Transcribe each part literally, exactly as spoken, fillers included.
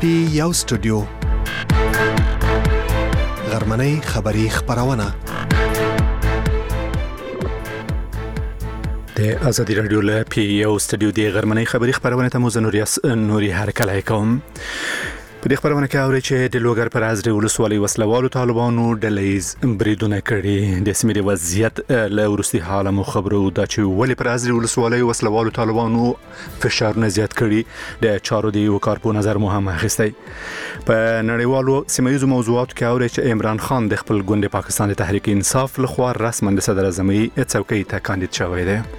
پی یو سټوډیو غرمنۍ خبری خبرونه د ازادي رادیو له پی یو سټوډیو د غرمنۍ خبری خبرونه ته مو زنوریاس نوري هرکلای کوم. په دې خبرونه کې اوري چې د لوګر پر ازري ولسوالۍ وسلوالو طالبانو ډلېز بریدونه کړي. د سیمې وضعیت له ورستي حاله مو خبرو دا چې ولې پر ازري ولسوالۍ وسلوالو طالبانو فشارونه زیات کړي د چارو دی وکړ په نظر مو هم اخیستی. په نړیوالو سیمایي موضوعاتو کې اوري چې عمران خان د خپل ګوند پاکستان د تحریک انصاف لخوا رسما د صدر اعظمي څوکۍ ته کاندید شوی دی.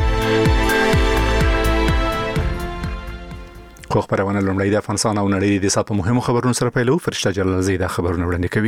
خو خبرونه لومړی د افغانستان او نړۍ د ساپ مهمو خبرونو سره پیلو. فرشته جلال زیدا خبرونه وړاندې کوي.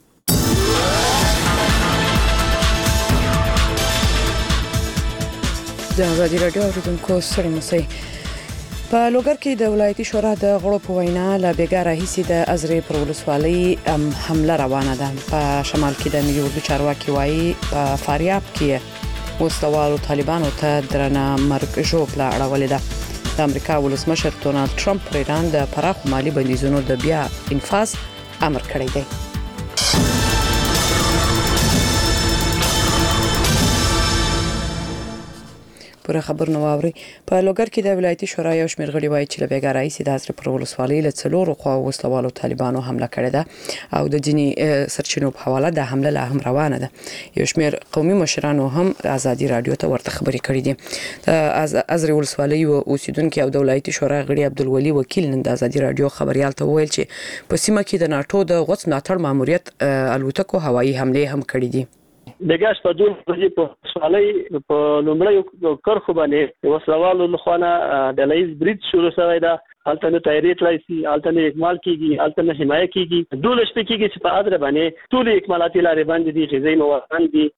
د ازادي رادیو اوریدونکو سره مسئ په لوګر کې د ولایتي شورا د غړو په وینا لا بیګاره هیڅ د ازري پر ولسوالۍ حمله روانه ده. په شمال کې د ملي اردو چارواکي وایي په فاریاب کې وسلوالو طالبانو ته درنه مرګ ژوبله اړولې ده. د امریکا ولسمشر ډونالد ټرمپ پر ایران د پراخ مالی بندیزونو د بیا انفاذ امر کړی دی. پوره خبر نو اوري. په لوګر کې د ولایتي شورا یو شمېر غړي وایي چې لبیګارای سي د ازري پر ولسوالۍ له څلورو خوا وسلوالو طالبانو حمله کړې ده او د جني سرچینو په حواله د حمله له هم روانه ده. یو شمېر قومي مشرانو هم ازادي رادیو ته ورته خبرې کړې دي. د ازري ولسوالۍ او اوسیدونکو او د ولایتي شورا غړي عبدالولي وکیل نن د ازادي رادیو خبريال ته ویل چې په سیمه کې د ناتو د غوڅ ملاتړ ماموریت الوتکو هوایي حمله هم کړې دي. د ګاز په دون په سوالي په لومړی کرخو باندې وسلوالو لخوانه د لایز برید شروع شوی دا الټرنیټ تایریت لایسي الټرنیټ اکمال کیږي الټرنیټ حمایت کیږي دول شپې کیږي چې په اذر باندې ټول اکمالاتي لارې باندې دي غزي موارد دي.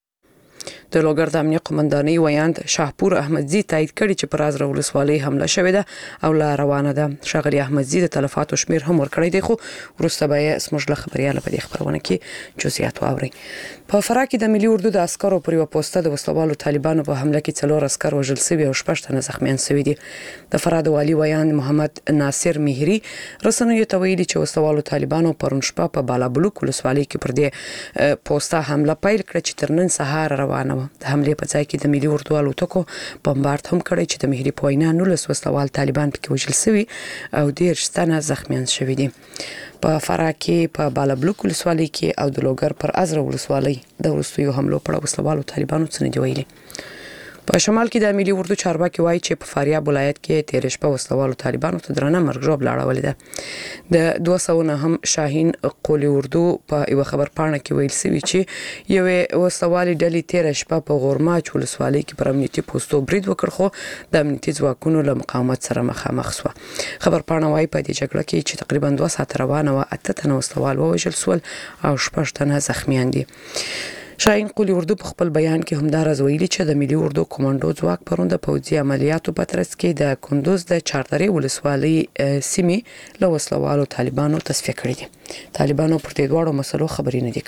د لوګر د امنیت قومندانۍ ویاند شاهپور احمدزي تایید کړي چې پر ازره ولسوالۍ حمله شوې ده او لا روانه ده. شاغلي احمدزي د تلفاتو شمیر هم ورکړی دی خو ورسته به سمجله خبرياله په دې خبرونه کې جزئیات واوري. په فراه کې د ملي اردو د عسکرو پر یو پوسټه د وسلوالو طالبانو په حمله کې څلور عسكر وژل شوي او شپږ تنه زخمیان شوي دي. د فراه د والي ویاند محمد ناصر مهری رسنیو ته ویلي چې وسلوالو طالبانو پرون شپه په بالابلوک ولسوالۍ کې پر دې پوسټه حمله پیل کړه چې تر نن سهار روانه و. د حمله په ځای کې د ملي اردو الوتکو بمبارد هم کړی چې د مهری په وینا نولس وسلوال طالبان پکې وژل شوي او ډیر شتنه زخمیان شوي دي. په فراه کې په بالابلوک ولسوالۍ کې او د لوګر پر ازره ولسوالۍ د وروستیو حملو پر وسلوالو طالبانو څخه دی ویلي. په شمال کې د ملي اردو چارواکي وایي چې په فاریاب ولایت کې تیر شپه وسلوالو طالبانو ته درنه مرګ ژوبله اړولې ده. د دوه سوه نه هم شاهین قولي اردو په یو خبر پاڼه کې ویل شوی چې یو وسلوالي ډلې تیر شپه په غورماچ ولسوالۍ کې پر امنیتي پوسټو برید وکړ خو د امنیتي ځواکونو له مقاومت سره مخامخ شو. خبر پاڼه وایي په دې جګړه کې چې تقریبا دوه ساعت روانه و اته تنه وسلوال ووژل شول او شپږ تنه زخمیان دي. شاهین قولي اردو په خپل بیان کې همدارز ویلي چې د ملي اردو کمانډو ځواک پرون د پوځي عملیاتو په ترڅ کې د کندوز د چاردرې ولسوالۍ سیمې له وسلوالو طالبانو تصفیه کړې دي. طالبانو پر دې دواړو مسلو خبرې نه دي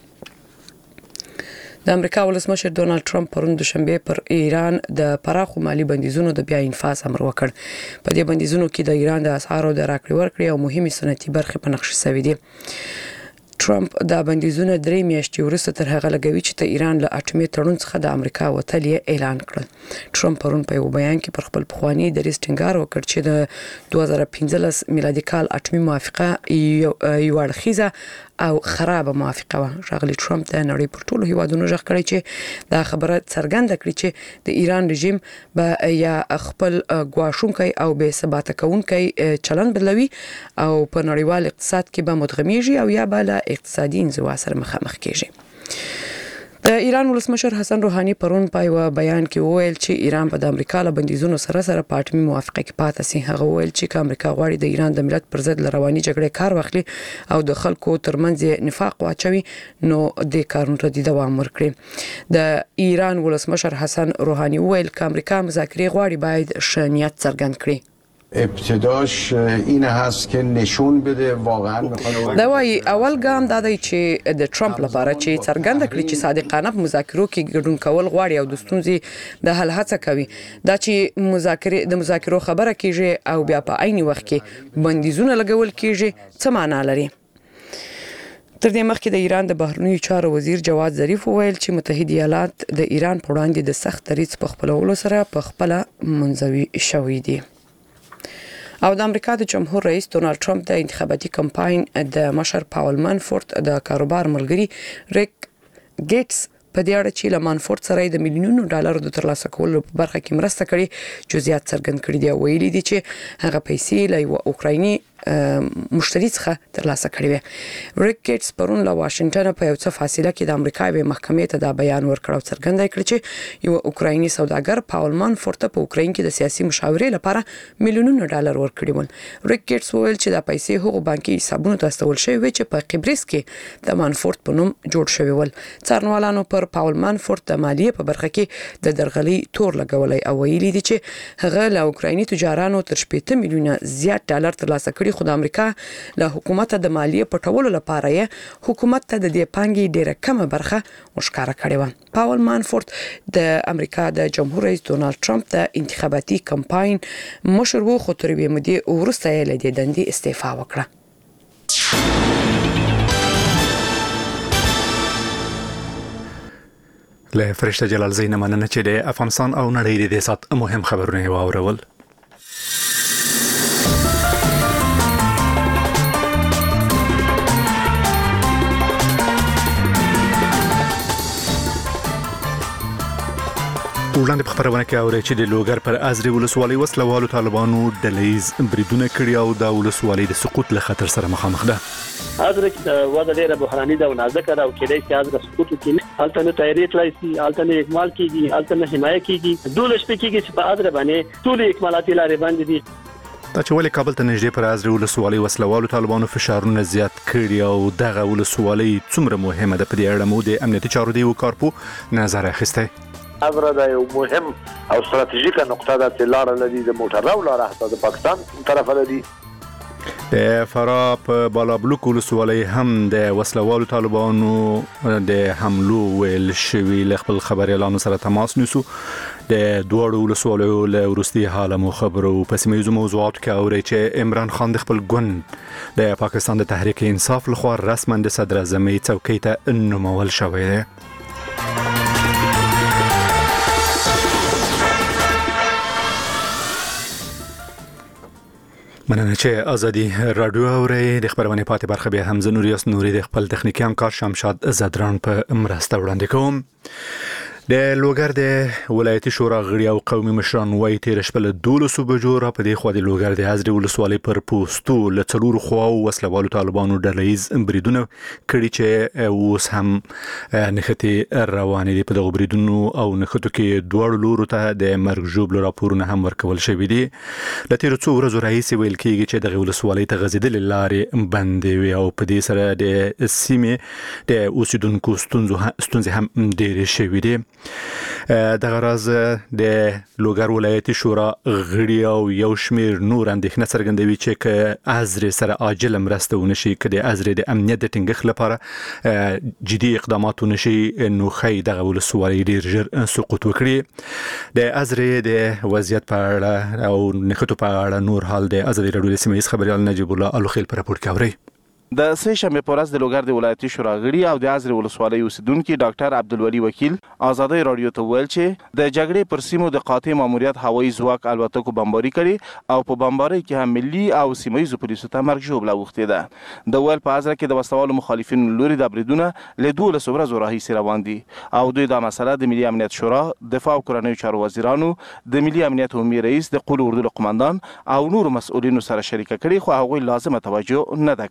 کړې. د امریکا ولسمشر ډونالد ټرمپ پرون دوشنبه پر ایران د پراخو مالی بندیزونو د بیا انفاذ امر وکړ. په دې بندیزونو کې د ایران د اسعارو د راکړې ورکړې او مهمه صنعتي برخې په نقش شوې دي. ټرمپ دا بندیزونه درې میاشتې وروسته تر هغه لګوي چې د ایران له اټومي تړون څخه د امریکا وتل اعلان کړل. ټرمپ پرون په یو بیان کې پر خپل پخوانی دریځ ټینګار وکړ چې د دوه زره پنځلس میلادي کال اټومي موافقه یو اړخیزه او خرابه موافقه و. ښاغلي ټرمپ د نړۍ پر ټولو هیوادونو ژغ کړی چې دا خبره څرګنده کړي چې د ایران رژیم به یا خپل ګواښونکی او بې ثباته کوونکی چلن بدلوي او په نړیوال اقتصاد کې به مدغمیږي او یا به اقتصادي انزوا سره مخامخ کیږي. د ایران ولسمشر حسن روحاني پرون په یو بیان کې وویل چې ایران په د امریکا له بندیزونو سره سره په اټومي موافقه کې پاتې سي. هغه وویل چې امریکا غواړي د ایران د ملت پر ضد رواني جګړې کار واخلي او د خلکو ترمنځ نفاق واچوي نو د کارونو ته دوام ورکړي. د ایران ولسمشر حسن روحاني وویل چې امریکا مذاکرې غواړي باید ښه نیت څرګند کړي. ابتداش این هست که نشون بده واقعا میخواد دا وايي اول ګام دا دی چې د ټرمپ لپاره چې څرګنده کړي چې صادقانه په مذاکرو کې ګډون کول غواړي او د ستونزې د حل هڅه کوي دا چې مذاکره د مذاکرو خبره کیږي او بیا په عین وخت کې بندیزونه لګول کیږي څه معنا لري. تر دې مخکې د ایران د بهرنیو چارو وزیر جواد ظریف وویل چې متحده ایالات د ایران په وړاندې د سخت دریځ په خپلولو سره په خپل منځوي شوی دي. او د امریکا د جمهور رئیس ډونالد ټرمپ د انتخاباتي کمپاین د مشر پاول مانفورت د کاروبار ملګری ریک ګیټس په دې اړه چې له مانفورت سره د میلیونونو ډالرو د ترلاسه کولو په برخه کې مرسته کړې جزئیات څرګند کړي دي. ویلي دي چې هغه پیسې له یو اوکرایني مشتری څخه ترلاسه کړې وي. ریک ګیټس پرون له واشنگټن په یو څه فاصله کې د امریکا به محکمې ته دا بیان ورکړ او څرګند کړ چې یو اوکرایني سوداګر پاول مانفورت په اوکراین کې د سیاسي مشاورې لپاره میلیونونو ډالر ورکړي ول. ریک ګیټس وویل چې دا پیسې هغو بانکي حسابونو ته استول شوی وي چې په قبرس کې د مانفورت په نوم جوړ شوی ول. څارنوالانو پر پاول مانفورت د مالیې په برخه کې د درغلي تور لګولای او ویلي دي چې هغه له اوکرایني تجارانو تر شپږ میلیونه زیات ډالر ترلاسه کړي خو د امریکا له حکومت د مالیې پټولو لپاره یې حکومت ته د دې پانګې ډیره کمه برخه مشکاره کړې و. پاول مانفورت د امریکا د جمهور رئیس ډونالد ټرمپ د انتخاباتي کمپاین مشر وو خو تر یوې مودې وروسته یې له دې دندې استعفا وکړه. له فرشته جلال زین مننه چې د افغانستان او نړۍ د سات مهم خبرونه واورول. وړاندې په خبرونه کې اوري چې د لوګر پر ازري ولسوالۍ وسلوالو طالبانو ډلهیز بریدونه کړي او د ولسوالۍ د سقوط له خطر سره مخامخ ده. ازري وضع ډیره بحراني ده او نازکه ده او کېدای شي ازري سقوط وکړي. هلته نه تایید کړای شي، هلته نه اکمال کیږي، هلته نه حمایت کیږي. دوله شپې کیږي چې په ازري باندې ټول اکمالاتي لارې باندې دي. دا چې ولې کابل ته نږدې پر ازري ولسوالۍ وسلوالو طالبانو فشارونه زیات کړي او دغه ولسوالۍ څومره مهمه ده په دې اړه مو د امنیتي چارو دی وکارپو نظر اخیسته. ازره دا یو مهم او ستراتیژیکه نقطه ده چې لار لري د موټر او لار حتی د پاکستان طرف لري. د فرا په بالابلوک ولسوالۍ هم د وسلوالو طالبانو د حملو ویل شوی ل خپل خبر اعلان سره تماس نیسو. د دوړو ولسوالۍ له ورستي حاله مو خبرو په سیمه موضوعات کې اوري چې عمران خان د خپل ګوند د پاکستان د تحریک انصاف لخوا رسما د صدر اعظم څوکۍ ته نومول شوی دی. مننه چې ازادي رادیو اوري. د خبرونه پاتې برخه به حمزه نوریاس نوري د خپل تخنیکی همکار شمشاد زدران په مرسته وړاندې کوم. د لوګر د ولایتي شورا غړي او قومي مشران وایي تیر شپه له دولسو بجو را په دې خوا د لوګر د ازري ولسوالۍ پر پوسټو له څلورو خواو وسلوالو طالبانو ډلهیز بریدونه کړي چې اوس هم نښتې روانې دي. په دغو بریدونو او نښتو کې دواړو لورو ته د مرګ ژوبلو راپورونه هم ورکول شوي دي. له تیرو څو ورځو راهیسې ویل کېږي چې دغه ولسوالۍ ته غځېدلې لارې بندې وي او په دې سره د سیمې د اوسیدونکو ستونزې هم ډېرې شوي دي. دغه راز د لوګر ولایتي شورا غړي او یو شمیر نور اندېښنه څرګندوي چې که ازري سره عاجل مرسته ونشي، که د ازري د امنیت د ټینګښت لپاره جدي اقدامات ونشي، نو ښایي دغه ولسوالۍ ډېر ژر سقوط وکړي. د ازري د وضعیت په اړه او نښتو په اړه نور حال د ازادي راډیو د سیمه ییز خبريال نجیب الله الوخیل په راپور کې اوري. د سه شنبه په ورځ د لوګر د ولایتي شورا غړي او د ازري ولسوالۍ اوسیدونکو ډاکټر عبدالولي وکیل ازادي رادیو ته ویل چې د جګړې پر سیمو د قاطع ماموریت هوایي ځواک الوتکو بمباري کړي او په بمباري کې هم ملي او سیمه ییزو پولیسو ته مرګ ژوبله وختې ده. د ویل په ازري کې د وسلوالو مخالفینو لوري د بریدونه له دولس ورځو راهیسې روان دي او دوی دا مسله د ملي امنیت شورا، دفاع او کورنیو چارو وزیرانو، د ملي امنیت عمومي رئیس، د قول اردو قومندان او نور مسؤلینو سره شریک کړي خو هغوی لازمه توجه نه ده کړې.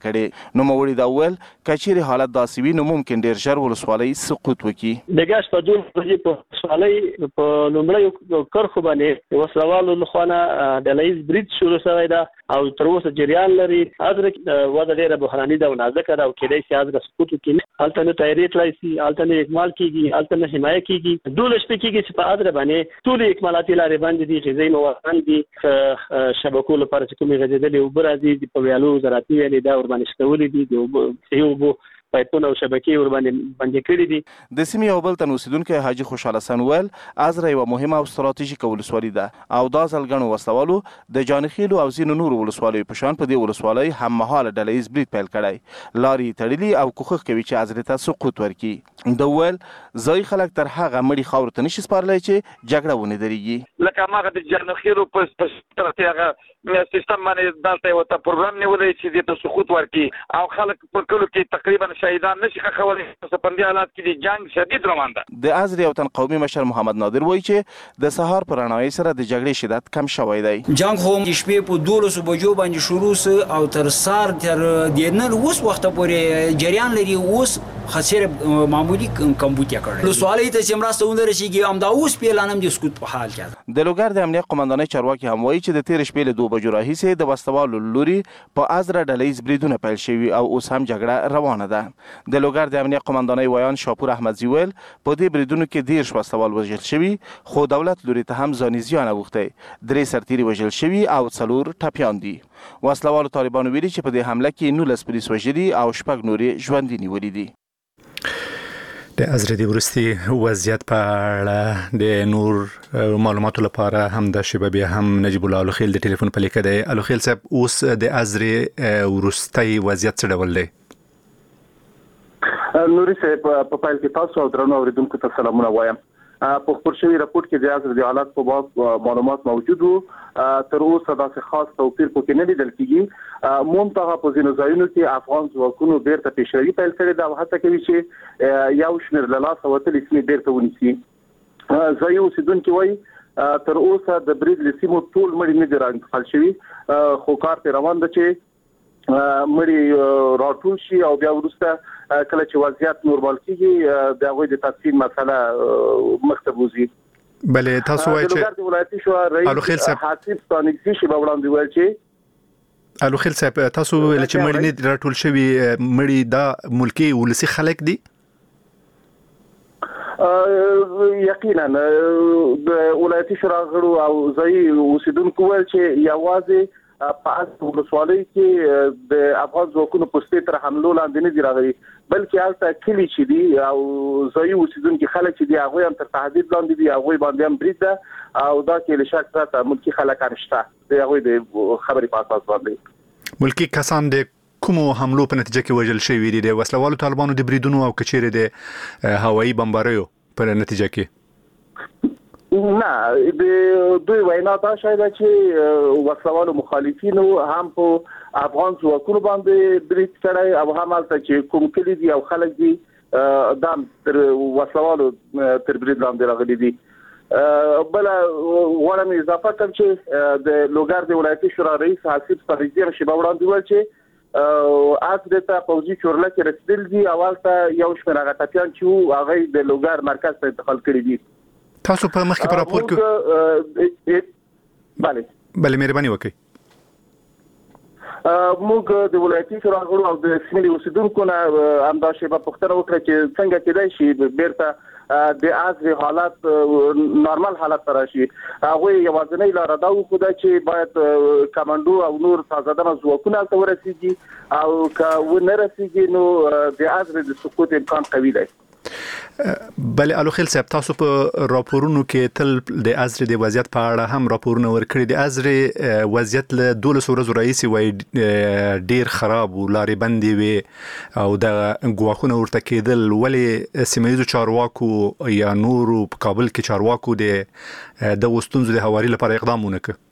نو موري دا ویل کچېرې حالت داسې وي نو ممکن ډیر ژر ولسوالۍ سقوط وکړي. د ګاز په دون ورځې په ولسوالۍ په لومړیو کرښو باندې وسلوالو لخوا ډله ییز برید شروع شوی ده او تر اوسه جریان لري. ازره وضع ډیره بحراني ده او نازکه ده او کېدای شي ازره سقوط وکړي. هلته نه تایید تلای شي، هلته نه اکمال کیږي، هلته نه حمایه کیږي. دوله شپې کیږي چې په ادره باندې ټول اکمالاتي لارې باندې دي، غذایي مواد دي، شبکو لپاره چې کومې غځېدلې اوبه راځي د په ویالو زراعتي ویالې دا ورباندې شتولې دي، د اوبو صحي اوبو پایپونه او شبکې ورباندې بندې کړې دي. د سیمې یو بل تن اوسیدونکی حاجي خوشحال حسن ویل ازره یوه مهمه او ستراتیژیکه ولسوالي ده او دا ځل ګڼو وسلوالو د جانخیلو او ځینو نورو ولسوالیو په شان په دې ولسوالۍ هممهاله ډله ییز برید پیل کړی. لارې تړلي او کوښښ کوي چې ازرې ته سقوط ورکړي. ده وویل ځایي خلک تر هغه مړي خاورو ته نشي سپارلی چې جګړه ونه درېږي. لکه هماغه د جانخیلو په طرف هغه سیستم باندې دلته یو ته پروګرام نیولی چې دې ته سقوط ورکړي او خلک په کلو کې تقریبا شهیدان نشي ښخولی. په دې حالات کې د جنګ شدید روان ده. د ازرې یو تن قومي مشر محمد نادر وایي چې د سهار په رڼاوۍ سره د جګړې شدت کم شوی دی. جنګ خو د شپې په دولسو بجو باندې شروع سو او تر سهار تر د نن اوس وخته پورې جریان لري. اوس خسر معمولی کمبوتیا کړل. ولسوالۍ ته چې مرسته ونه رسیږي همدا اوس په اعلان هم د سقوط په حال کې ده. د لوګر د امنیت قومندانۍ چارواکي هم وایي چې د تېرې شپې له دوه بجو راهیسې د وسلوالو لوري په ازره ډله ییز بریدونه پیل شوي او اوس هم جګړه روانه ده. د لوګر د امنیت قومندانۍ ویان شاپور احمدزي ویل په دې بریدونو کې دېرش وسلوال وژل شوي خو دولت لوري ته هم ځاني زیان اوښتی. درې سرتیري وژل شوي او څلور ټپیان دي. وسلوالو طالبانو ویلي چې په دې حمله کې نولس پولیس وژلي او شپږ نورې ژوندي نیولي دي. د ازرې د وروستي وضعیت په اړه د نور معلوماتو لپاره هم د شیبه بیا هم نجیب الله الوخیل د ټلیفون په لیکه دی. الوخیل صاحب اوس د ازرې وروستي وضعیت څه ډول دی؟ نوري صاحب په پیل کې تاسو او درنو اوریدونکو ته سلامونه وایم. په خبر شوی راپور کې د ازرې د حالات په باب معلومات موجود وو. تر اوسه داسې خاص توپیر پکې نه لیدل کېږي. منتها په ځینو ځایونو کې افغان ځواکونو بیرته پیشروي پیل کړې ده او هڅه کوي چې یو شمېر له لاسه وتلې سیمې بیرته ونیسي. ځایي اوسېدونکي وایي تر اوسه د برید له سیمو ټول مړي نه دي راانتقال شوي خو کار پرې روان ده چې مړي راټول شي او بیا وروسته کله چې وضعیت نورمال کیږي د هغوی د تفصیل مسله مخته وځي. بلې تاسو وایئ چې د ولایتي شورا رئیس حاسب ستانکزي شی به وړاندې ویل چې الوخیل صاحب تاسو ویل چې مړي نه راټول شوي مړي دا ملکي ولسي خلک دي؟ یقینا د ولایتي شورا غړو او ځایي اوسیدونکو ویل چې یوازې په اصل ولسوالۍ کې د افغان ځواکونو پوستې تر حملو لاندې نه دي راغلي بلکې هلته کلي چې دي او ځایي اوسیدونکي خلک چې دي هغوی هم تر تهدید لاندې دي، هغوی باندې هم برید ده او دا کې له شک پرته ملکي خلک هم شته د هغوی د خبرې په اساس باندې. ملکي کسان د کومو حملو په نتیجه کې وژل شوي دي؟ د وسلوالو طالبانو د بریدونو او کچېرې د هوایي بمباریو په نتیجه کې؟ نه، د دوی وینا دا شاید چې وسلوالو مخالفینو هم په افغان ځواکونو باندې برید کړی او هم هلته چې کوم کلي دي او خلک دي دا تر وسلوالو تر برید لاندې راغلي دي. بل غواړم اضافه کړم چې د لوګر د ولایتي شورا رئیس حاسب ستانکزي هم شیبه وړاندې ویل چې اصل ته پوځي چورله کې رسیدل دي او هلته یو شمېر هغه ټپیان چې وو هغوی د لوګر مرکز ته انتقال کړي دي. تاسو په مخکې په راپور کې بله بله مهرباني وکړئ. موږ د ولایتي شورا غړو او د سیمې اوسیدونکو نه همدا شیبه پوښتنه وکړه چې څنګه کېدای شي بیرته د ازرې حالات نارمل حالت ته راشي. هغوی یوازینۍ لاره دا وښوده چې باید کمانډو او نور تازه‌دمه ځواکونه هلته ورسیږي او که ونه رسیږي نو د ازرې د سقوط امکان قوي دی. بله الوخیل صاحب تاسو په راپورونو کې تل د ازرې د وضعیت په اړه هم راپورونه ورکړي. د ازرې وضعیت له دولس ورځو راهیسې وایي ډیر خراب و، لارې بندې وې او د ګواښونه ورته کېدل. ولې سیمه ییزو چارواکو یا نورو په کابل کې چارواکو د دغو ستونزو د هواري لپاره اقدام ونه کړ؟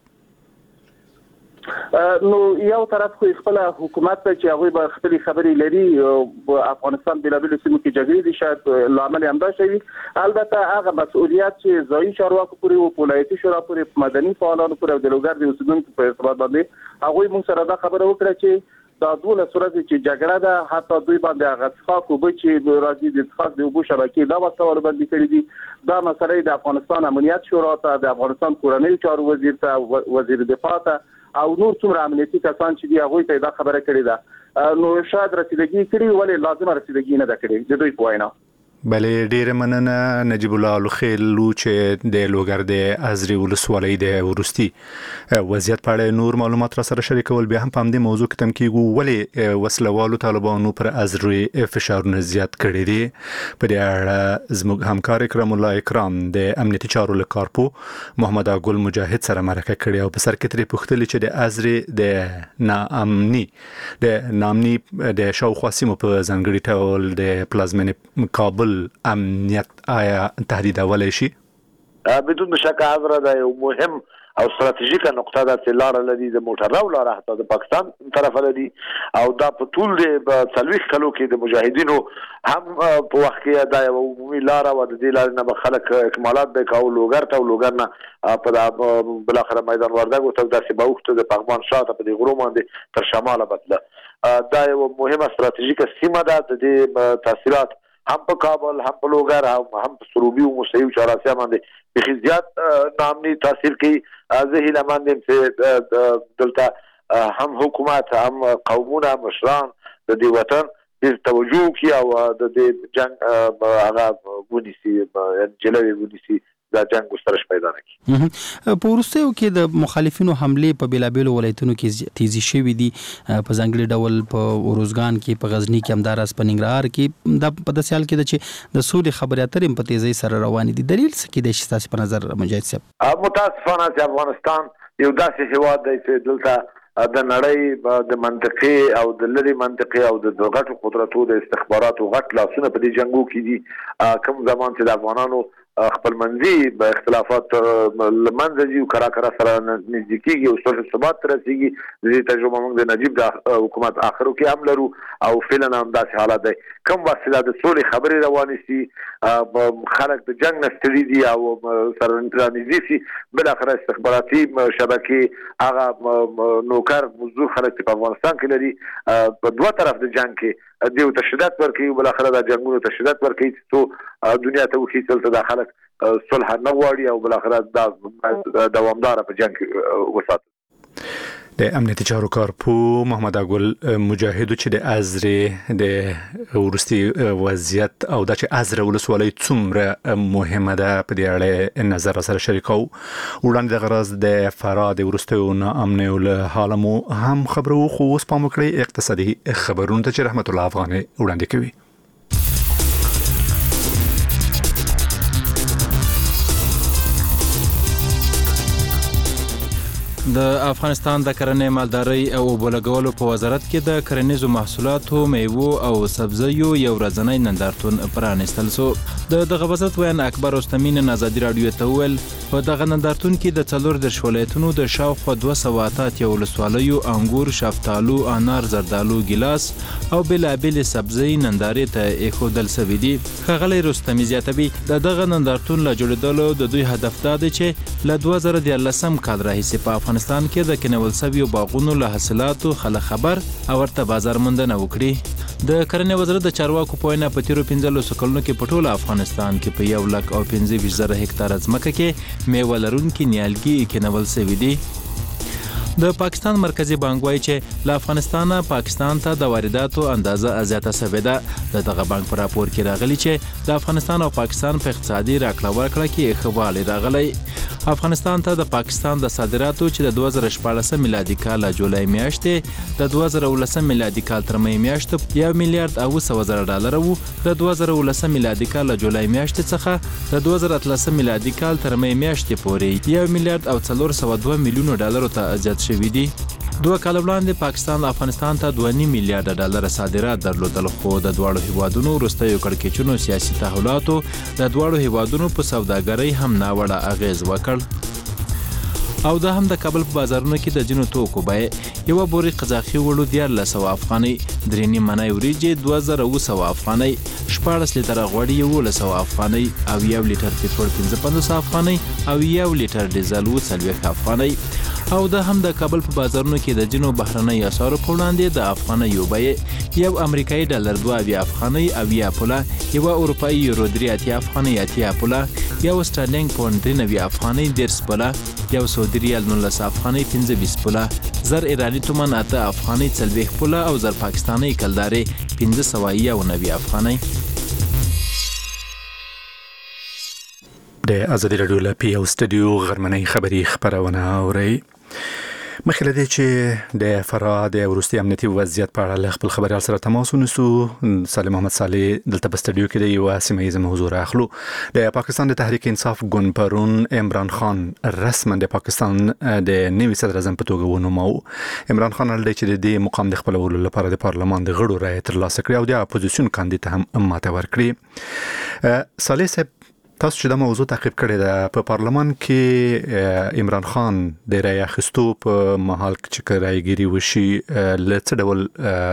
نو یو طرف خو خپل حکومت ته چې هغوی به خپلې خبرې لري په افغانستان بېلابېلو سیمو کې جګړې دي شاید لامل همدا شوي. البته هغه مسؤلیت چې ځایي چارواکو پورې و په ولایتي شورا پورې په مدني فعالانو پورې او د لوګر د اوسیدونکو په ارتباط باندې هغوی موږ سره دا خبره وکړه چې دا دونه صورت چې جګړه ده حتی دوی باندې هغه څخه کوبه چې راځي د څخه د وبو شبکې دا وسول باندې کړی دي دا مسله د افغانستان امنیت شورا ته د افغانستان کورنۍ چارو وزیر ته وزیر دفاع ته او نور څومره امنیتي کسان چې دی هغه ته دا خبره کړې ده نو شاید رسیدګي کړي ولې لازم رسیدګي نه ده کړې د دوی په وینا بله ډیر مننه نجیب الله الخیلو چې د لوګر د ازري ولسوالۍ د ورستي وضعیت په اړه نور معلومات را سره شریکول بیا هم په دې موضوع کې تم کیږي ولې وسلوالو طالبانو پر ازري فشارونه زیات کړي دي په دې اړه زموږ همکار اکرام الله اکرام د امنیتي چارو لکارپو محمد ګل مجاهد سره مرکه کړې او په سر کې ترې پوښتنه چې د ازري د ناامني د نامني د شاوخوا سیمو په ځانګړي ډول د پلازمینې کابل امنیت آیا تهدیدولای شي؟ بدون شک حضره دا یو مهم او استراتیژیکه نقطه ده چې لار لري د موټر راو لار حتی د پاکستان طرف لري او دا په ټول د څلويخ کلو کې د مجاهدینو هم په وخت کې دا یو عمومي لار او د دې لار نه به خلک اکمالات به کول لوګر ته لوګر نه په بل اخر میدان وردګو ته داسې به وخت د پغمان شاته په دې غرو باندې تر شماله بدله دا یو مهمه استراتیژیکه سیمه ده د دې تاثیرات هم په کابل هم په لوګر هم په سروبي او مصيب چاراسیا باندې په زیات نامني تاثیر کوي زه هیله مندم چې دلته هم حکومت هم قومونه مشران د دې وطن د توجه کوي او د دې جنگ هغه ونیسي جلوي ونیسي دا جنگ وسرش پیدا نکړي. په ورستیو کې د مخالفینو حمله په بیلابیلو ولایتونو کې تیزی شوې دي په ځانګړي ډول په اروزګان کې په غزنی کې همداراز په ننګرهار کې د په داسې حال کې چې د سولې خبرې اترې په تیزی سره روان دي دلیل څه کې د شتاسي په نظر مجاهد صاحب؟ متاسفانه چې افغانستان یو داسې هیواد دی چې دلته د نړۍ د منطقې او د لری منطقې او د غټو قدرتو د استخباراتو غټ لاسونه په دې جنگو کې دي کوم زمان چې د افغانانو خپل منځي به اختلافات لمنځه دي او کرا کرا سره نزدیکيږي او څه ثبات رسیږي د تجربه موږ د نجیب د حکومت اخرو کې هم لرو او فعلا هم داسې حالات دی کوم وسیله د سولې خبرې روانې سي خلک د جنگ نستړي دي او سره نږدې سي بل اخر استخباراتي شبکې هغه نوکر موضوع خلک په افغانستان کې لري په دوه طرف د جنگ کې دیو تشدد ورکي بل اخر د جنگونو تشدد ورکي چې دنیا ته وخی تل ته داخله صلح نه غواړي او بل اخر د دوامدار په جنگ وسات د امنیتي چارو کارپو محمد ګل مجاهد چې د ازري د ورستي وضعیت او د چې ازره ولسوالۍ څومره مهمه ده په دې اړه نظر سره شریکو وړاندې د غرض د فراد ورستي او امن او حالمو هم خبرو خو اوس پام وکړي اقتصادي خبرونه چې رحمت الله افغاني وړاندې کوي. د افغانستان د کرنې مالدارۍ او اوبولګولو په وزارت کې د کرنیزو محصولاتو میوو او سبزیو یو ورځنی نندارتون پرانیستل شو. د دغه وزارت ویان اکبر رستمین ازادي رادیو ته ویل په دغه نندارتون کې د څلور د ولایتونو د شاوخوا دوه سوه اتیا ولسوالیو انګور، شفتالو، انار، زردالو، ګیلاس او بېلابېلې سبزۍ نندارې ته ایښودل شوي دي. ښاغلی رستمي زیاتوي د دغه نندارتون له جوړېدلو د دوی هدف دا دی چې له دوه زره دیارلسم کال راهیسې په افغانستان کې د کینول شویو باغونو له حاصلاتو خلک خبر او ورته بازار موندنه وکړي. د کرنې وزارت د چارواکو په وینا په تیرو پنځلسو کلونو کې په ټول افغانستان کې په یو لک او پنځه ویشت زره هکتاره ځمکه کې میوه لرونکي نیالګي کینول شوي دي. د پاکستان مرکزی بانک وایي چې له افغانستانه پاکستان ته د وارداتو اندازه زیاته شوې ده. د دغه بانک په راپور کې راغلی چې د افغانستان او پاکستان په اقتصادي راکړه ورکړه کې ښه والی راغلی. افغانستان ته د پاکستان د صادراتو چې د دوه زره شپاړسم میلادي کال جولای میاشتې د دوه زره اوولسم میلادي کال تر مې میاشتې یو میلیارډ او سوه زره ډالر وو، د دوه زره اوولسم میلادي کال جولای میاشتې څخه د دوه زره اتلسم میلادي کال تر مې میاشتې پورې یو میلیارډ او څلور سوه دوه میلیونو ډالرو ته زیات شوي دي. دوه کال وړاندې پاکستان افغانستان ته دوه نیم میلیارډ ډالر صادرات درلودل، خو د دواړو هیوادونو وروستیو کړکېچونو سیاسي تحولاتو د دواړو هیوادونو په سوداګرۍ هم ناوړه اغیز وکړ. او دا هم د کابل په بازارونو کې د جنو توکو بیه یو بوري قزاقي وړو دیارلس سوه افغانۍ، درې نیم منای وریجې دوه زره اوه سوه افغانۍ، شپاړس لیټره غوړي یولس سوه افغانۍ او یو لیټر پټرول پنځه پنځوس افغانۍ او یو لیټر ډیزل اوه څلوېښت افغانۍ. او دا هم د کابل په بازارونو کې د جنو بهرنۍ اسعارو په وړاندې د افغانیو بیې یو امریکایي ډالر دوه اویا افغانۍ اویا پوله، یو اروپایي یورو درې اتیا افغانۍ اتیا پوله، یو سټرلینګ پاونډ درې نوي افغانۍ دېرش پوله، یو سعودي ریال نولس افغانۍ پنځه بیس پوله، زر ایراني تومان اته افغانۍ څلوېښت پوله او زر پاکستاني کلدارې پنځه سوه یو نوي افغانۍ. د ازادي راډیو له پی او سټډیو غرمنۍ خبري خبرونه اورئ. مخکې له دې چې د فراه د وروستي امنیتي وضعیت په اړه له خپل خبریال سره تماس ونیسو، سالم محمد صالح دلته په سټډیو کې د یوه سیمه ییزه موضوع راخلو. د پاکستان د تحریک انصاف ګوند پرون عمران خان رسما د پاکستان د نوي صدر اعظم په توګه ونوماوه. عمران خان ویلي چې د دې مقام د خپلولو لپاره د پارلمان د غړو رایې ترلاسه کړې او د اپوزیسیون کاندید هم ماته ورکړې. صالح صاحب، تاسو چې دا موضوع تعقیب کړی ده، په پارلمان کې عمران خان د رایې اخیستو په مهال چې رایګیري وشي له څه ډول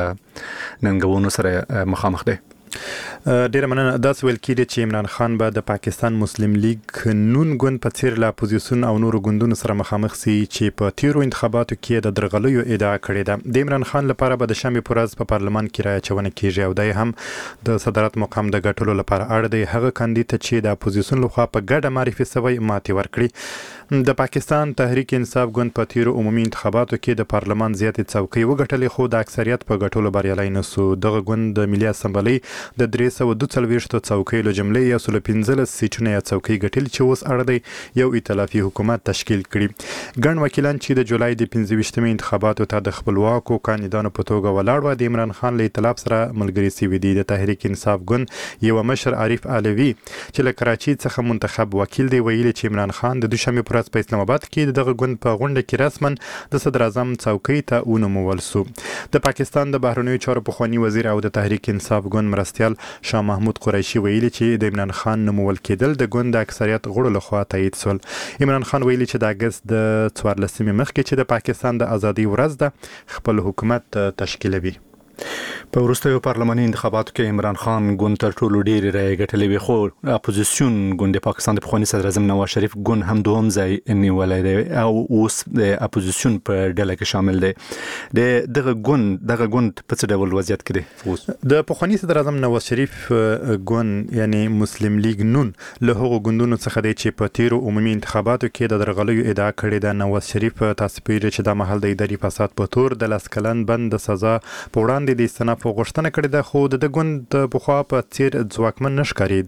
ننګونو سره مخامخ دی؟ ډیره مننه. داس ویل کېږي چې عمران خان به د پاکستان مسلم لیگ نون ګوند په څیر له اپوزیسیون او نورو ګوندونو سره مخامخ سي چې په تیرو انتخاباتو کې د درغلیو ادعا کړې ده. د عمران خان لپاره به د شنبې په ورځ په پارلمان کې رایه اچونه کیږي او دای هم د صدارت مقام د ګټلو لپاره اړ دی. هغه کاندید چې د اپوزیسیون لخوا په ګډه معرفي شوی ماتې ورکړي. د پاکستان تحریک انصاف ګوند په تیرو عمومي انتخاباتو کې د پارلمان زیاتې څوکۍ وګټلې، خو د اکثریت په ګټلو بریالی نه سو. دغه ګوند د ملي اسمبلی د درې سوه دوه څلوېښت څوکۍ له جملې یو سل پنځلس سیټونه یا څوکۍ ګټلې چې اوس اړ دی یو ائتلافي حکومت تشکیل کړي. ګڼ وکیلان چې د جولای د پنځه ویشتمې انتخاباتو ته د خپلواکو کاندیدانو په توګه ولاړ و، د عمران خان له ائتلاف سره ملګري شوي دي. د تحریک انصاف ګوند یو مشر عارف علوي چې له کراچۍ څخه منتخب وکیل دی ویلي چې عمران خان د دوشنبې په ورځ په اسلام آباد کې دغه ګوند په غونډه کې رسما د صدر اعظم څوکۍ ته ونومول سو. د پاکستان د بهرنیو چارو پخوانی وزیر او د تحریک انصاف ګوند مرستیال شاه محمود قریشي ویلي چې د عمران خان نومول کېدل د ګوند د اکثریت غړو لخوا تایید شول. عمران خان ویلي چې د اګست د څوارلسمې مخکې چې د پاکستان د ازادۍ ورځ ده خپل حکومت تشکیلوي. په وروستیو پارلماني انتخاباتو کې عمران خان ګوند تر ټولو ډېرې رایې ګټلې وې، خو اپوزیسیون ګوند د پاکستان د پخواني صدر اعظم نواز شریف ګوند هم دوهم ځای نیولی دی او اوس د اپوزیسیون په ډله کې شامل دی. د دغه ګوند دغه ګوند په څه ډول وضعیت کې دی اوس؟ د پخواني صدر اعظم نواز شریف ګوند یعنی مسلم لیگ نون له هغو ګوندونو څخه دی چې په تیرو عمومي انتخاباتو کې د درغلیو ادعا کړې ده. نواز شریف تاسو پوهیږئ چې دا مهال د اداري فساد په تور د لس کلن بند د سزا په وړاندې د استناف غوښتنه کړې ده، خو د ګوند پخوا په څیر ځواکمن نه ښکاري.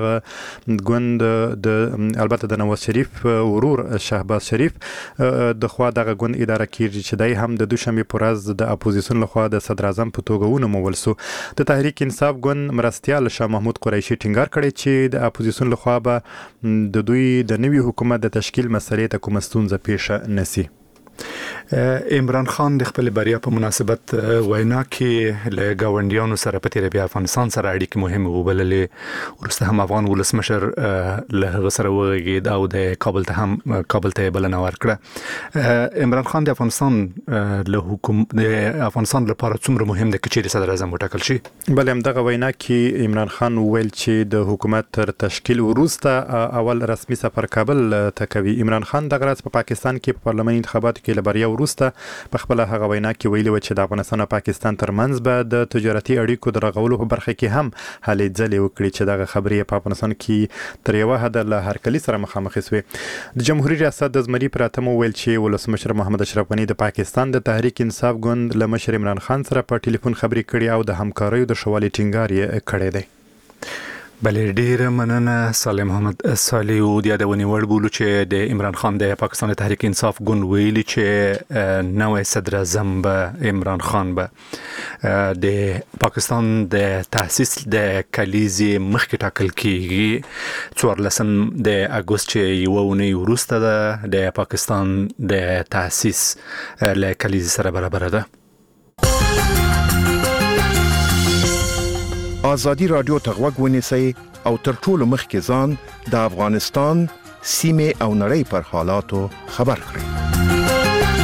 د ګوند د البته د نواز شریف ورور شهباز شریف د خوا دغه ګوند اداره کیږي چې دای هم د دوشنبې په ورځ د اپوزیسیون لخوا د صدر اعظم په توګه ونومول سو. د تحریک انصاف ګوند مرستیال شاه محمود قریشي ټینګار کړی چې د اپوزیسیون لخوا به د دوی د نوي حکومت د تشکیل مسلې ته کومه ستونزه پیښه نسی. عمران خان د خپل بریا په مناسبت وینا کې له گاونډیانو سره په تیر بیا افغانستان سره اړیکې مهمه وبللې. ورسته هم افغان ولسمشر له هغه سره وغږېد او د کابل ته هم کابل ته بلنه ورکړه. عمران خان د افغانستان له حکومت د افغانستان لپاره څومره مهم دی چې صدر اعظم وټاکل شي؟ بل هم دغه وینا کې عمران خان ویل چې د حکومت تر تشکیل وروسته اول رسمي سفر کابل ته کوي. عمران خان دغه ورځ په پاکستان کې په پارلماني انتخاباتو کې له بریا وروسته په خپل هغه وینا کې ویلي و چې د افغانستان او پاکستان ترمنځ به د تجارتي اړیکو د رغولو په برخه کې هم هلې ځلې وکړي چې دغه خبرې په افغانستان کې تر یوه حده له هرکلي سره مخامخ شوې. د جمهوریت ریاست د زمري پر اتمه ویل چې ولسمشر محمد اشرف غني د پاکستان د تحریک انصاف ګوند له مشر عمران خان سره په ټلیفون خبرې کړې او د همکاریو د ښه والي ټینګار یې کړی دی. بله ډیره مننه صالح محمد صالح. او د یادونې وړ بولو چې د عمران خان د پاکستان تحریک انصاف ګوند ویلي چې نوې صدر اعظم به عمران خان به د پاکستان د تاسیس د کلیزې مخکې ټاکل کیږي. څوارلسم د اګوست چې یوه اونۍ وروسته ده د پاکستان د تاسیس له کلیزې سره برابر ده. آزادی رادیو ته غوږ ونیسئ او تر ټولو مخکې ځان د افغانستان سیمه او نړۍ پر حالاتو خبر کړي.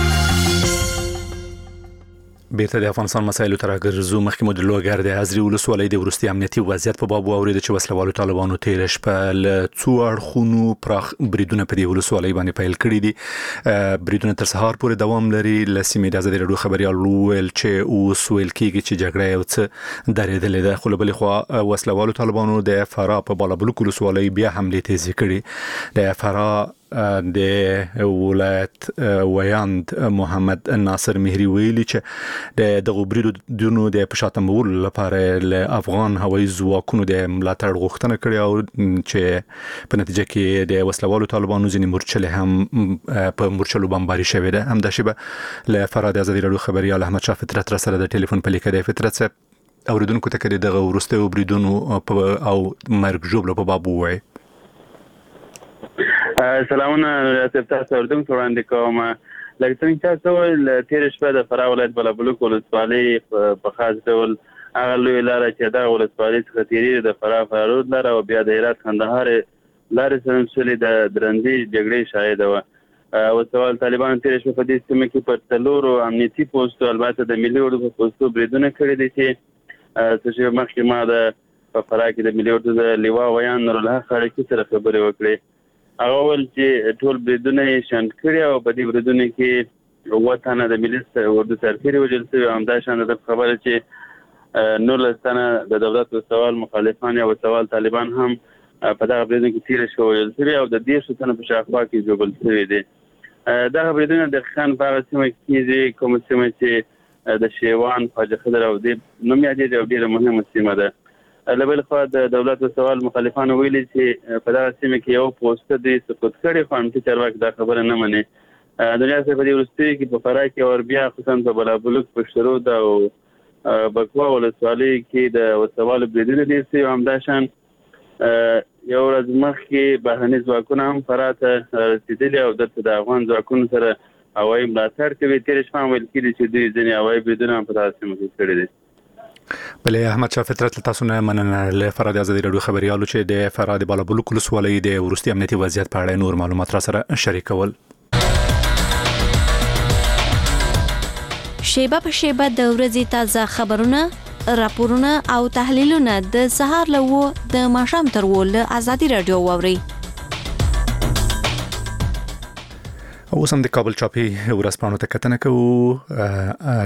بیرته د افغانستان مسایلو ته راګرځو. مخکې مو د لوګر د ازرې ولسوالۍ د وروستي امنیتي وضعیت په باب واورید چې وسلوالو طالبانو تیر شپه له څو اړخونو پراخ بریدونه په دې ولسوالۍ باندې پیل کړي دي. بریدونه تر سهار پورې دوام لري. له سیمې د ازادي راډیو خبريال ویل چې اوس ویل کېږي چې جګړه یو څه درېدلې ده، خو له بلې خوا وسلوالو طالبانو د فرا په بالابلوک ولسوالۍ بیا حملې تیزې کړي. د فرا د ولایت ویاند محمد ناصر مهری ویلي چې د دغه بریدونو د پښاتمولو لپاره له افغان هوایي ځواکونو د ملاتړ غوښتنه کړې او چې په نتیجه کې د وسلوالو طالبانو ځینې مورچلې هم په مورچلو بمباري شوې ده. همداسې به له فرا د ازادي راډیو خبريال احمد شاه فطرت را سره د ټلیفون په لیکه د فطرت صاحب اوریدونکو ته کړي دغه ورسته بریدونو او مرګ ژوبله په باب وایي. سلامونه تاسو اوریدونکو وړاندې کوم. لکه څنګه چې تاسو ول تیر شپه د فرا ولایت بالابلوک ولسوالۍ په خاص ډول هغه لوی لار چې دا ولسوالۍ څخه تیری د فرا فرود لار او بیا د هرات کندهار لارې سره مسولې د درندې جګړې شاهد و. وسوال طالبان تیر شپه په دې سیمه کې پر تلورو امنیتي پوسټو البته د ملي اردو په پوسټو بریدونه کړي دي چې څه مخکې ما د په فرا کې د ملي اردو د لیوا ویان نور الله خالقي سره خبرې وکړې. هغه ول چې ټول بریدونه یې شاند کړي او په دې بریدونو کې وطن د ملي اردو سرتیري وجل شوی او همدا شان د خبره چې نور لستانه د دولت او سوال مخالفان او سوال طالبان هم په دغه بریدونو کې تیر شوی شوی او د دې شتنه په شاخوا کې جوړل شوی دي. دغه بریدونه د خان په سیمه کې کوم سیمه چې د شیوان فاجعه خضر او د نوم یادې د ډیره مهمه سیمه ده. لبل خو د دولت او سوال مخالفان ویلي چې په دغه سیمه کې یو پوسټ دی سقوط کړي خو هم چې چارواکي دا خبره نه مني. دنیا څخه په دې ورستي کې په فرا کې اور بیا خصوصا په بالابلوک په شروع دا او بکوا ولسوالۍ کې د وسوال بریدونه دي چې همدا شان یو ورځ مخکې بهرني ځواکونه هم فرا ته رسیدلي او د افغان ځواکونو سره هوایي ملاتړ کوي. تیر شپه ویل کېږي چې دوی ځینې هوایي بریدونه په دغه سیمه کې کړي دي. بله احمد شاه فطرت تاسو نه مننه. له فرا د ازادي راډیو خبريالو چې د فرا د بالابلوک ولسوالۍ د ورستي امنیتي وضعیت په اړه نور معلومات را سره شریکول. شیبه په شیبه د ورځې تازه خبرونه، راپورونه او تحلیلونه د سهار له د ماښام تر ول ازادي راډیو ووري. اوس هم د کابل چاپی ورځپاڼو ته کتنه کوو.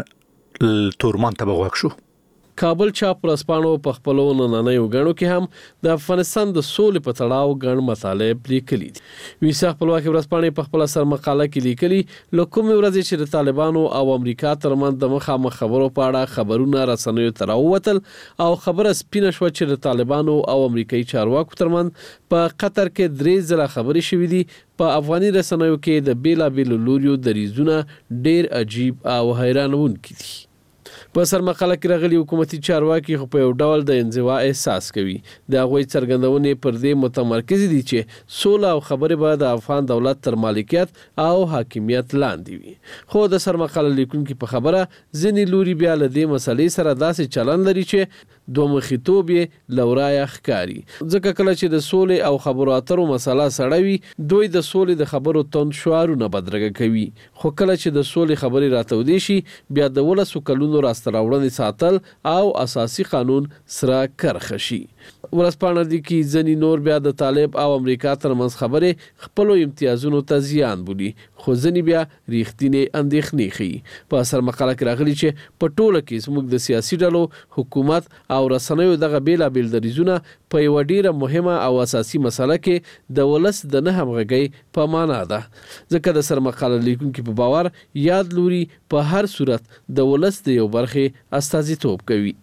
اجمل تورمان ته بغوښ شو. کابل چاپ ورځپاڼو په خپلو نننیو غړو کې هم د افغانستان د سولې په تړاو غړ مطالب لیکلي دي. ویسا خپلواکي ورځپاڼې په خپل سر مقاله کې لیکلي له کومې ورځې چې د طالبانو او امریکا ترمنځ د مخامخ خبرو په اړه خبرونه رسنیو ته راووتل او خبره سپینه شو چې د طالبانو او امریکایي چارواکو ترمنځ په قطر کې درې ځله خبرې شوې دي. په افغاني رسنیو کې د بیلا بیل لوريو دریزونه ډېر عجیب او حیرانونکي دي. په سر مقاله کې راغلي حکومتي چارواکي خو په یو ډول د انزوا احساس کوي. د هغوی څرګندونې پر دې متمرکز دي چې سوله او خبرې به د افغان دولت تر مالکیت او حاکمیت لاندې وي. خو د سر مقاله لیکونکي په خبره ځینې لوري بیا له دې مسلې سره داسې چلن لري چې دوه مخیتوب یې لورای ښکاري. ځکه کله چې د سولې او خبرو اترو مسله سړوي دوی د سولې د خبرو توند شعارونه بدرګه کوي. خو کله چې د سولې خبرې راتودي شي بیا د ولسو کلونو راست راوړنې ساتل او اساسي قانون سره کرخه شي. ورځپاڼه دي کې ځینې نور بیا د طالب او امریکا ترمنځ خبرې خپلو امتیازونو ته زیان بولي خو ځینې بیا ریښتینې اندېښنې ښيي. په اثر مقاله کې راغلي چې په ټوله کې زموږ د سیاسي ډلو حکومت او رسنیو دغه بیلابیل دریځونه په یوه ډیره مهمه او اساسي مسله کې د ولس د نه همغږۍ په معنا ده. ځکه د سر مقاله لیکونکي په باور یاد لوري په هر صورت د ولس د یو برخې استازیتوب کوي.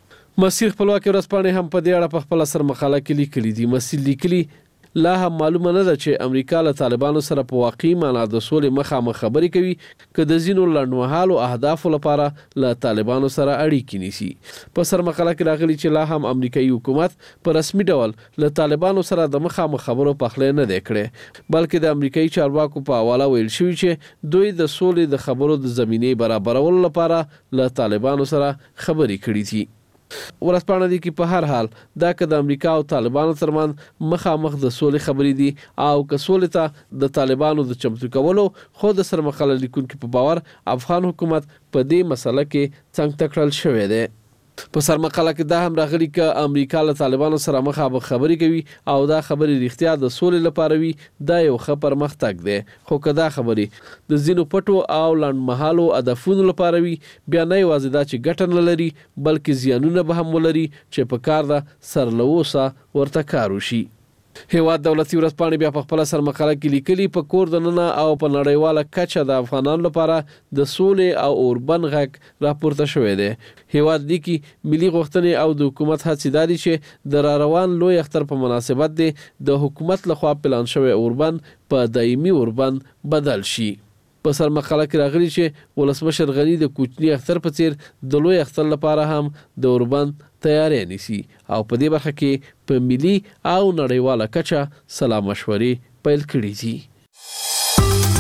مسیر خپلواکي ورځپاڼې هم په دې اړه په خپل سر مقاله کې لیکلي دي. مسیر لیکلي لا هم معلومه نه ده چې امریکا له طالبانو سره په واقعي معنا د سولې مخامخ خبرې کوي که د ځینو لنډمهالو اهدافو لپاره له طالبانو سره اړیکې نیسي. په سر مقاله کې راغلي چې لا هم امریکایي حکومت په رسمي ډول له طالبانو سره د مخامخ خبرو پخلی نه دی کړی بلکې د امریکایي چارواکو په حواله ویل شوي چې دوی د سولې د خبرو د زمینې برابرولو لپاره له طالبانو سره خبرې کړې دي. ورځپاڼه دی کې په هر حال دا که د امریکا او طالبانو ترمنځ مخامخ د سولې خبرې دي او که سولې ته د طالبانو د چمتو کولو خو د سرمقاله لیکونکو په باور افغان حکومت په دې مسله کې څنګ تکړل شوی دی. په سرمقاله کې دا هم راغلي چې امریکا له طالبانو سره مخامخ خبرې کوي او دا خبرې رښتیا د سولې لپاره وي دا یو ښه پرمختګ دی. خو که دا خبرې د ځینو پټو او لنډمهالو هدفونو لپاره وي بیا نه یوازې دا چې ګټه نه لري بلکې زیانونه به هم ولري چې په کار ده سر له اوسه ورته کار وشي. هیواد دولتي ورځپاڼې بیا په خپله سرمقاله کې لیکلي په کور دننه او په نړیواله کچه د افغانانو لپاره د سولې او اوربند غږ راپورته شوی دی. هیواد لیکي ملي غوښتنې او د حکومت هڅې دا دي چې د را روان لوی اختر په مناسبت دی د حکومت لخوا پلان شوی اوربند په دایمي اوربند بدل شي. په سرمقاله کې راغلي چې ولسمشر غني د کوچني اختر په څیر د لوی اختر لپاره هم د اوربند تیاری نیسي او په دې برخه کې په ملي او نړیواله کچه سلا مشورې پیل کړي دي.